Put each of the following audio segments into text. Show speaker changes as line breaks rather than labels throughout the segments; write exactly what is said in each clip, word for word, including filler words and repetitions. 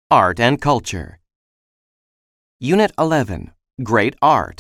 Art and Culture. Unit eleven. Great Art.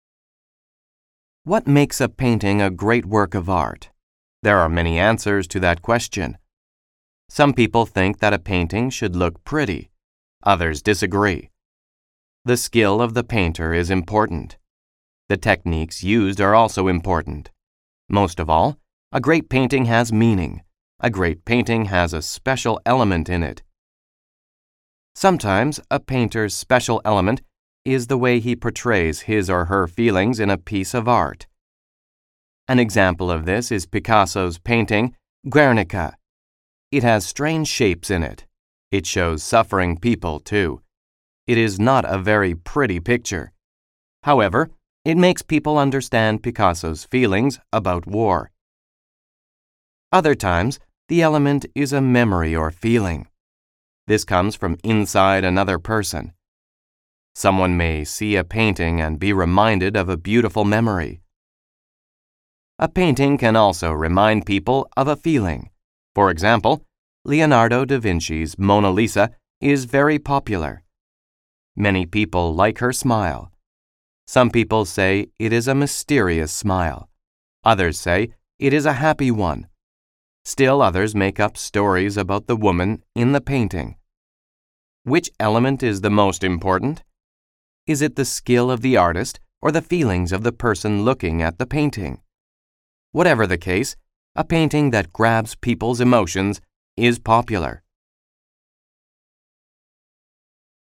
What makes a painting a great work of art? There are many answers to that question. Some people think that a painting should look pretty. Others disagree. The skill of the painter is important. The techniques used are also important. Most of all, a great painting has meaning. A great painting has a special element in it. Sometimes a painter's special element is the way he portrays his or her feelings in a piece of art. An example of this is Picasso's painting, Guernica. It has strange shapes in it. It shows suffering people, too. It is not a very pretty picture. However, it makes people understand Picasso's feelings about war. Other times, the element is a memory or feeling. This comes from inside another person. Someone may see a painting and be reminded of a beautiful memory. A painting can also remind people of a feeling. For example, Leonardo da Vinci's Mona Lisa is very popular. Many people like her smile. Some people say it is a mysterious smile. Others say it is a happy one. Still others make up stories about the woman in the painting. Which element is the most important? Is it the skill of the artist or the feelings of the person looking at the painting? Whatever the case, a painting that grabs people's emotions is popular.